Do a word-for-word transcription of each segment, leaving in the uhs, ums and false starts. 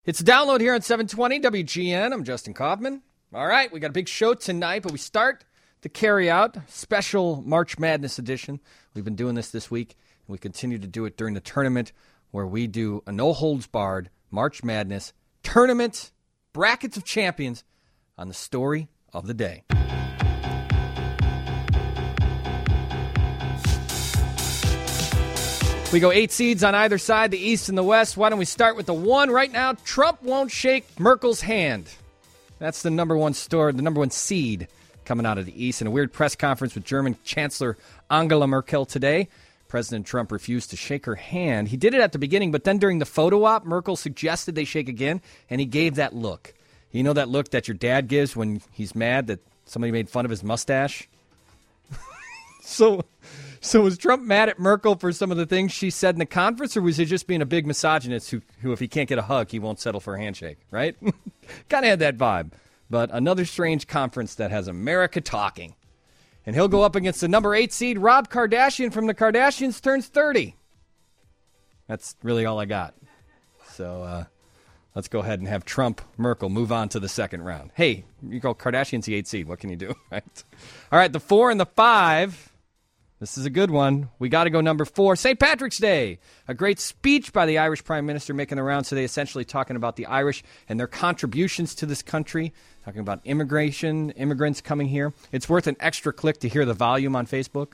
It's a download here on seven twenty W G N. I'm Justin Kaufman. All right, we got a big show tonight, but we start the carry-out special March Madness edition. We've been doing this this week, and we continue to do it during the tournament where we do a no-holds-barred March Madness tournament brackets of champions on the story of the day. We go eight seeds on either side, the East and the West. Why don't we start with the one right now? Trump won't shake Merkel's hand. That's the number one story, the number one seed coming out of the East. In a weird press conference with German Chancellor Angela Merkel today, President Trump refused to shake her hand. He did it at the beginning, but then during the photo op, Merkel suggested they shake again, and he gave that look. You know that look that your dad gives when he's mad that somebody made fun of his mustache? so... So was Trump mad at Merkel for some of the things she said in the conference, or was he just being a big misogynist who, who if he can't get a hug, he won't settle for a handshake, right? Kind of had that vibe. But another strange conference that has America talking. And he'll go up against the number eight seed, Rob Kardashian from the Kardashians, turns thirty. That's really all I got. So uh, let's go ahead and have Trump, Merkel move on to the second round. Hey, you go Kardashian's the eight seed. What can you do, right? All right, the four and the five. This is a good one. We got to go number four, Saint Patrick's Day. A great speech by the Irish Prime Minister making the rounds today, essentially talking about the Irish and their contributions to this country, talking about immigration, immigrants coming here. It's worth an extra click to hear the volume on Facebook.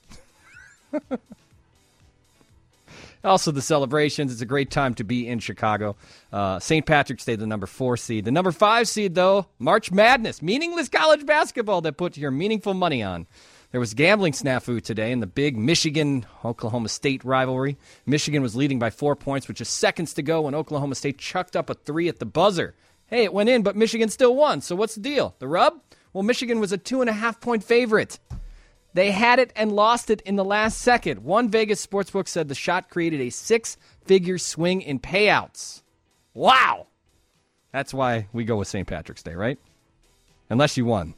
Also, the celebrations. It's a great time to be in Chicago. Uh, Saint Patrick's Day, the number four seed. The number five seed, though, March Madness, meaningless college basketball that put your meaningful money on. There was gambling snafu today in the big Michigan-Oklahoma State rivalry. Michigan was leading by four points with just seconds to go when Oklahoma State chucked up a three at the buzzer. Hey, it went in, but Michigan still won. So what's the deal? The rub? Well, Michigan was a two-and-a-half-point favorite. They had it and lost it in the last second. One Vegas sportsbook said the shot created a six-figure swing in payouts. Wow! That's why we go with Saint Patrick's Day, right? Unless you won.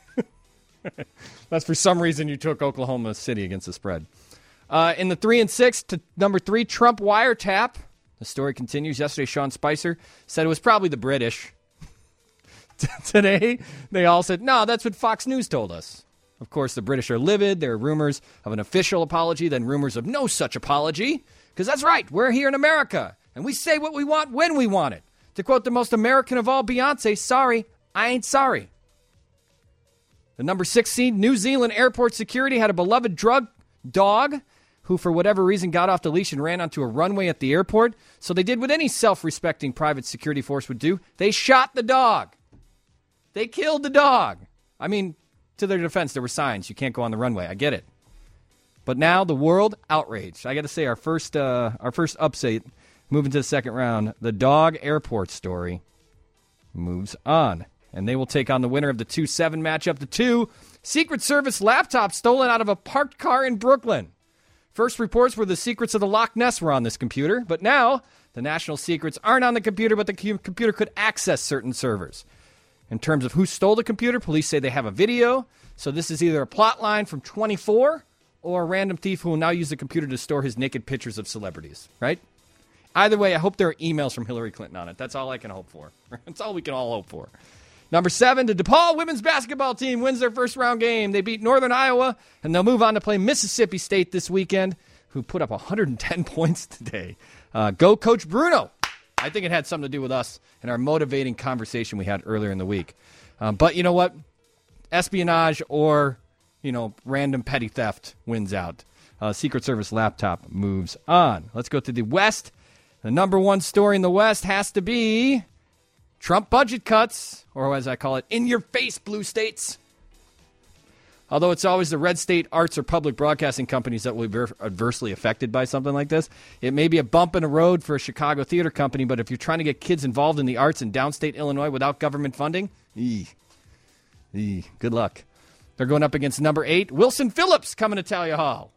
That's for some reason you took Oklahoma City against the spread. Uh, in the three and six to number three, Trump wiretap. The story continues. Yesterday, Sean Spicer said it was probably the British. Today, they all said, no, that's what Fox News told us. Of course, the British are livid. There are rumors of an official apology, then rumors of no such apology. Because that's right, we're here in America, and we say what we want when we want it. To quote the most American of all, Beyonce, sorry, I ain't sorry. The number six seed, New Zealand airport security had a beloved drug dog who, for whatever reason, got off the leash and ran onto a runway at the airport. So they did what any self-respecting private security force would do. They shot the dog. They killed the dog. I mean, to their defense, there were signs. You can't go on the runway. I get it. But now the world outraged. I got to say, our first, uh, our first upset, moving to the second round, the dog airport story moves on. And they will take on the winner of the two seven matchup. The two, Secret Service laptop stolen out of a parked car in Brooklyn. First reports were the secrets of the Loch Ness were on this computer. But now, the national secrets aren't on the computer, but the computer could access certain servers. In terms of who stole the computer, police say they have a video. So this is either a plot line from twenty-four or a random thief who will now use the computer to store his naked pictures of celebrities, right? Either way, I hope there are emails from Hillary Clinton on it. That's all I can hope for. That's all we can all hope for. Number seven, the DePaul women's basketball team wins their first round game. They beat Northern Iowa, and they'll move on to play Mississippi State this weekend, who put up one hundred ten points today. Uh, go, Coach Bruno. I think it had something to do with us and our motivating conversation we had earlier in the week. Um, but you know what? Espionage or, you know, random petty theft wins out. Uh, Secret Service laptop moves on. Let's go to the West. The number one story in the West has to be Trump budget cuts, or as I call it, in-your-face blue states. Although it's always the red state arts or public broadcasting companies that will be adversely affected by something like this. It may be a bump in the road for a Chicago theater company, but if you're trying to get kids involved in the arts in downstate Illinois without government funding, ee, ee, good luck. They're going up against number eight, Wilson Phillips, coming to Talia Hall.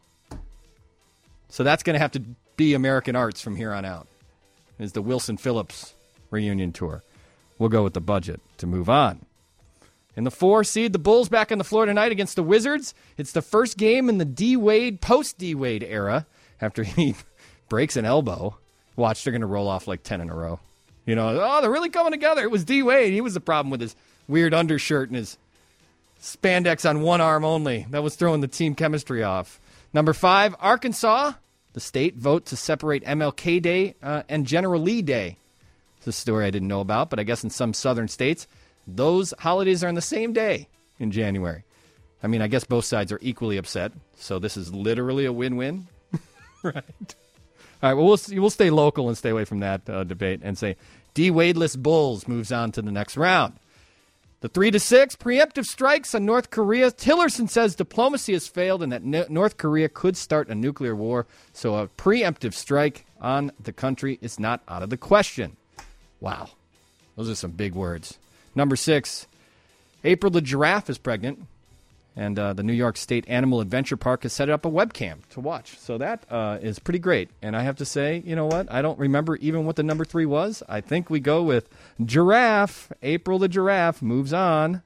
So that's going to have to be American arts from here on out, is the Wilson Phillips reunion tour. We'll go with the budget to move on. In the four seed, the Bulls back on the floor tonight against the Wizards. It's the first game in the D-Wade, post-D-Wade era after he breaks an elbow. Watch, they're going to roll off like ten in a row. You know, oh, they're really coming together. It was D. Wade. He was the problem with his weird undershirt and his spandex on one arm only. That was throwing the team chemistry off. Number five, Arkansas. The state vote to separate M L K Day uh, and General Lee Day. It's a story I didn't know about, but I guess in some southern states, those holidays are on the same day in January. I mean, I guess both sides are equally upset, so this is literally a win-win. Right. All right, well, we'll we'll stay local and stay away from that uh, debate and say D-Wadeless Bulls moves on to the next round. The three to six preemptive strikes on North Korea. Tillerson says diplomacy has failed and that no- North Korea could start a nuclear war. So a preemptive strike on the country is not out of the question. Wow. Those are some big words. Number six, April the giraffe is pregnant. And uh, the New York State Animal Adventure Park has set up a webcam to watch. So that uh, is pretty great. And I have to say, you know what? I don't remember even what the number three was. I think we go with giraffe. April the giraffe moves on.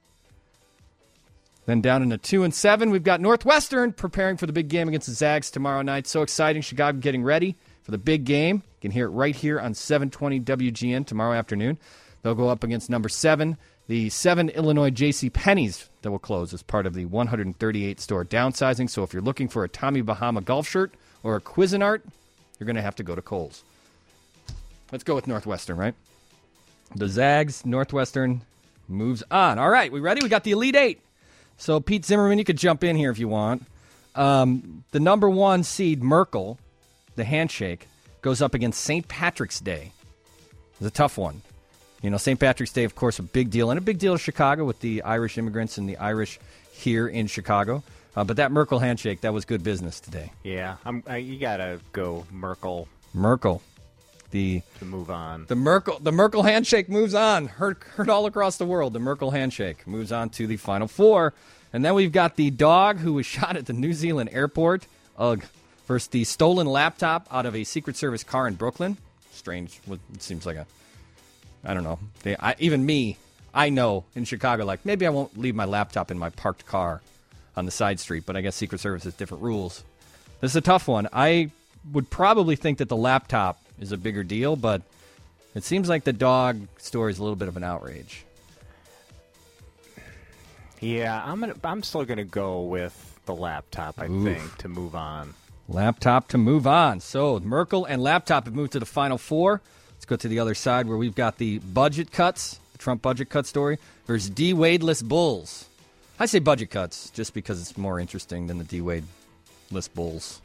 Then down into two and seven, we've got Northwestern preparing for the big game against the Zags tomorrow night. So exciting. Chicago getting ready for the big game. You can hear it right here on seven twenty W G N tomorrow afternoon. They'll go up against number seven. The seven Illinois J C Penney's that will close as part of the one hundred thirty-eight store downsizing. So if you're looking for a Tommy Bahama golf shirt or a Cuisinart, you're going to have to go to Kohl's. Let's go with Northwestern, right? The Zags, Northwestern moves on. All right, we ready? We got the Elite Eight. So Pete Zimmerman, you could jump in here if you want. Um, the number one seed, Merkel, the handshake, goes up against Saint Patrick's Day. It's a tough one. You know, Saint Patrick's Day, of course, a big deal, and a big deal in Chicago with the Irish immigrants and the Irish here in Chicago. Uh, but that Merkel handshake, that was good business today. Yeah, I'm, I, you got to go Merkel. Merkel. The, to move on. The Merkel the Merkel handshake moves on. Heard, heard all across the world. The Merkel handshake moves on to the Final Four. And then we've got the dog who was shot at the New Zealand airport. Ugh. Versus the stolen laptop out of a Secret Service car in Brooklyn. Strange. It seems like a... I don't know. They, I, even me, I know in Chicago, like, maybe I won't leave my laptop in my parked car on the side street, but I guess Secret Service has different rules. This is a tough one. I would probably think that the laptop is a bigger deal, but it seems like the dog story is a little bit of an outrage. Yeah, I'm gonna. I'm still going to go with the laptop, I Oof. think, to move on. Laptop to move on. So Merkel and laptop have moved to the Final Four. Let's go to the other side where we've got the budget cuts, the Trump budget cut story, versus D-Wadeless Bulls. I say budget cuts just because it's more interesting than the D-Wadeless Bulls.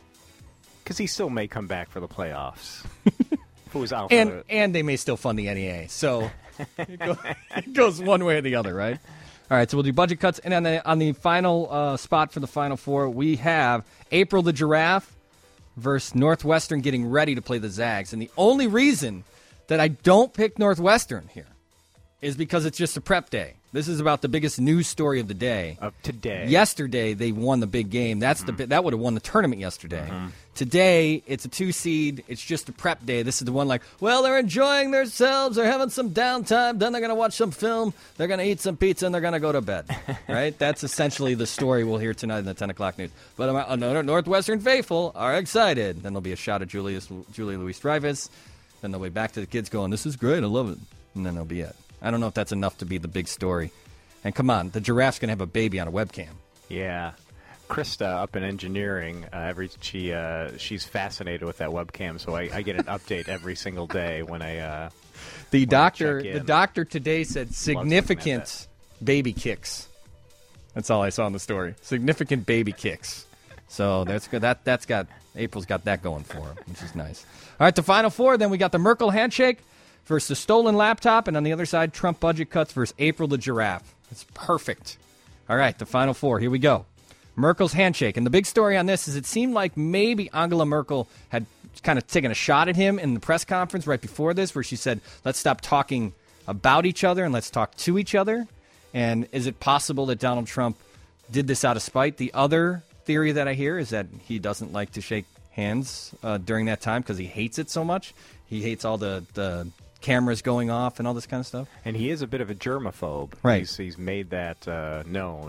Because he still may come back for the playoffs. If it was out for and, the... and they may still fund the N E A. So it, go, it goes one way or the other, right? All right, so we'll do budget cuts. And on the, on the final uh, spot for the Final Four, we have April the Giraffe versus Northwestern getting ready to play the Zags. And the only reason that I don't pick Northwestern here is because it's just a prep day. This is about the biggest news story of the day. Of today. Yesterday, they won the big game. That's mm-hmm. the That would have won the tournament yesterday. Mm-hmm. Today, it's a two-seed. It's just a prep day. This is the one like, well, they're enjoying themselves. They're having some downtime. Then they're going to watch some film. They're going to eat some pizza, and they're going to go to bed. Right? That's essentially the story we'll hear tonight in the ten o'clock news. But another Northwestern faithful are excited. Then there'll be a shot at Julius, Julie Louis-Dreyfus. Then they'll be back to the kids going, this is great. I love it. And then that'll be it. I don't know if that's enough to be the big story. And come on, the giraffe's going to have a baby on a webcam. Yeah. Krista up in engineering, uh, every she uh, she's fascinated with that webcam, so I, I get an update every single day when I uh, The when doctor I check the in. doctor today said significant baby kicks. That's all I saw in the story. Significant baby kicks. So that's good. That that's got April's got that going for her, which is nice. All right, the Final Four. Then we got the Merkel handshake versus the stolen laptop, and on the other side, Trump budget cuts versus April the giraffe. It's perfect. All right, the Final Four. Here we go. Merkel's handshake. And the big story on this is it seemed like maybe Angela Merkel had kind of taken a shot at him in the press conference right before this, where she said, let's stop talking about each other and let's talk to each other. And is it possible that Donald Trump did this out of spite? The other theory that I hear is that he doesn't like to shake hands uh, during that time because he hates it so much. He hates all the, the cameras going off and all this kind of stuff. And he is a bit of a germaphobe. Right. He's, he's made that uh, known.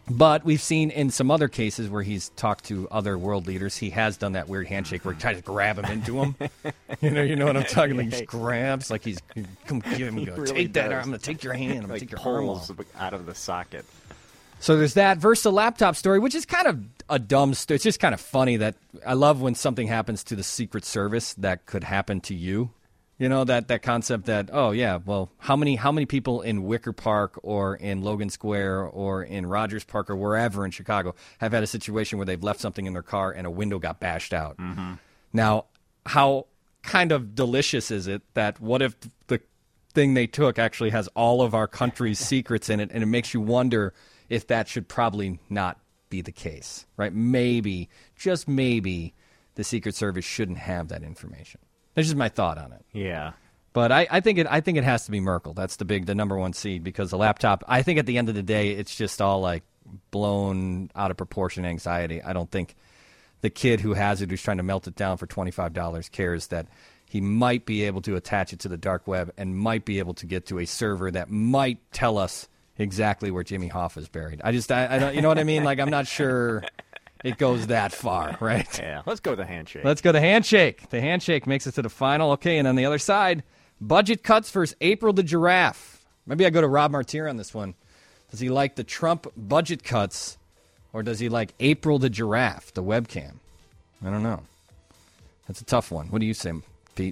But we've seen in some other cases where he's talked to other world leaders, he has done that weird handshake where he tries to grab him into him. you know, you know what I'm talking about? He just grabs like he's come give him. Go, really take that does. arm. I'm gonna take your hand. I'm gonna like take your arm pulls off. out of the socket. So there's that versus the laptop story, which is kind of a dumb story. It's just kind of funny that I love when something happens to the Secret Service that could happen to you. You know, that, that concept that, oh, yeah, well, how many how many people in Wicker Park or in Logan Square or in Rogers Park or wherever in Chicago have had a situation where they've left something in their car and a window got bashed out? Mm-hmm. Now, how kind of delicious is it that what if the thing they took actually has all of our country's secrets in it, and it makes you wonder if that should probably not be the case, right? Maybe, just maybe, the Secret Service shouldn't have that information. That's just my thought on it. Yeah. But I, I think it I think it has to be Merkel. That's the big the number one seed because the laptop, I think at the end of the day, it's just all like blown out of proportion anxiety. I don't think the kid who has it, who's trying to melt it down for twenty-five dollars, cares that he might be able to attach it to the dark web and might be able to get to a server that might tell us exactly where Jimmy Hoffa is buried. I just, I, I don't, you know what I mean? Like, I'm not sure it goes that far, right? Yeah, let's go with the handshake. Let's go to handshake. The handshake makes it to the final. Okay, and on the other side, budget cuts versus April the Giraffe. Maybe I go to Rob Martier on this one. Does he like the Trump budget cuts, or does he like April the Giraffe, the webcam? I don't know. That's a tough one. What do you say, Pete?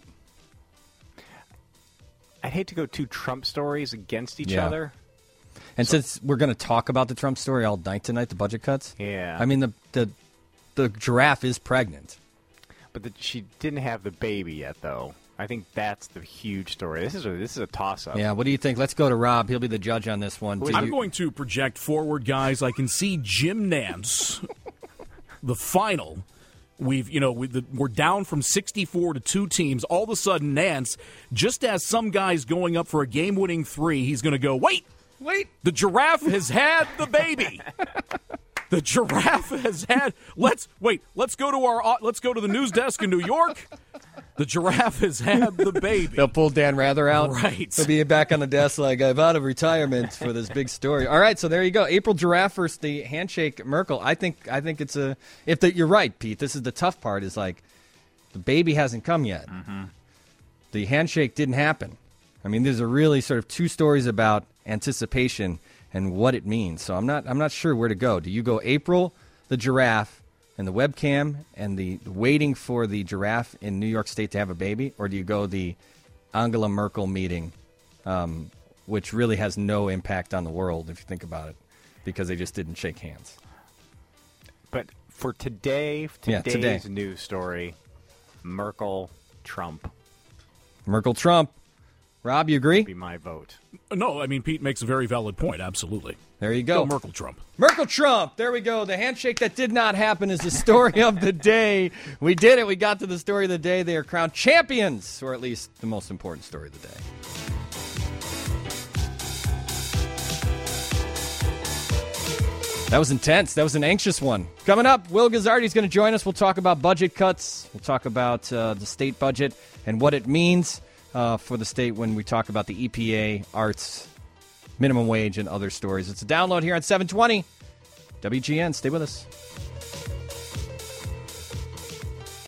I'd hate to go two Trump stories against each Yeah. other. And So- since we're going to talk about the Trump story all night tonight, the budget cuts, Yeah. I mean, the the, the giraffe is pregnant. But the, she didn't have the baby yet, though. I think that's the huge story. This is a, this is a toss-up. Yeah, what do you think? Let's go to Rob. He'll be the judge on this one. Do I'm you- going to project forward, guys. I can see Jim Nance, the final. We've, you know, we, the, we're down from sixty-four to two teams. All of a sudden, Nance, just as some guy's going up for a game-winning three, he's going to go, wait, Wait. the giraffe has had the baby. The giraffe has had. Let's wait. Let's go to our. Uh, let's go to the news desk in New York. The giraffe has had the baby. They'll pull Dan Rather out. Right. He'll be back on the desk like, I'm out of retirement for this big story. All right, so there you go. April Giraffe versus the handshake Merkel. I think I think it's a if the, you're right, Pete. This is the tough part is like the baby hasn't come yet. Mm-hmm. The handshake didn't happen. I mean, there's a really sort of two stories about anticipation and what it means. So I'm not I'm not sure where to go. Do you go April the giraffe and the webcam and the waiting for the giraffe in New York State to have a baby, or do you go the Angela Merkel meeting, um, which really has no impact on the world if you think about it, because they just didn't shake hands? But for today, Yeah, today's today. news story, Merkel, Trump, Merkel Trump. Rob, you agree? be my vote. No, I mean Pete makes a very valid point. Absolutely. There you Go go. Merkel Trump. Merkel Trump. There we go. The handshake that did not happen is the story of the day. We did it. We got to the story of the day. They are crowned champions, or at least the most important story of the day. That was intense. That was an anxious one. Coming up, Will Gazzardi is going to join us. We'll talk about budget cuts. We'll talk about uh, the state budget and what it means uh, for the state when we talk about the E P A, arts, minimum wage, and other stories. It's a download here on seven twenty W G N. Stay with us.